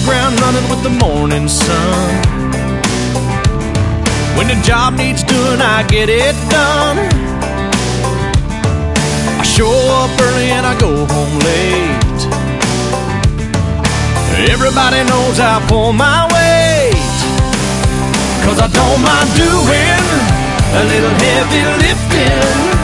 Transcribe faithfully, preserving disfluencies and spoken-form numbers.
ground running with the morning sun. When the job needs doing, I get it done. I show up early and I go home late. Everybody knows I pull my weight, 'cause I don't mind doing a little heavy lifting.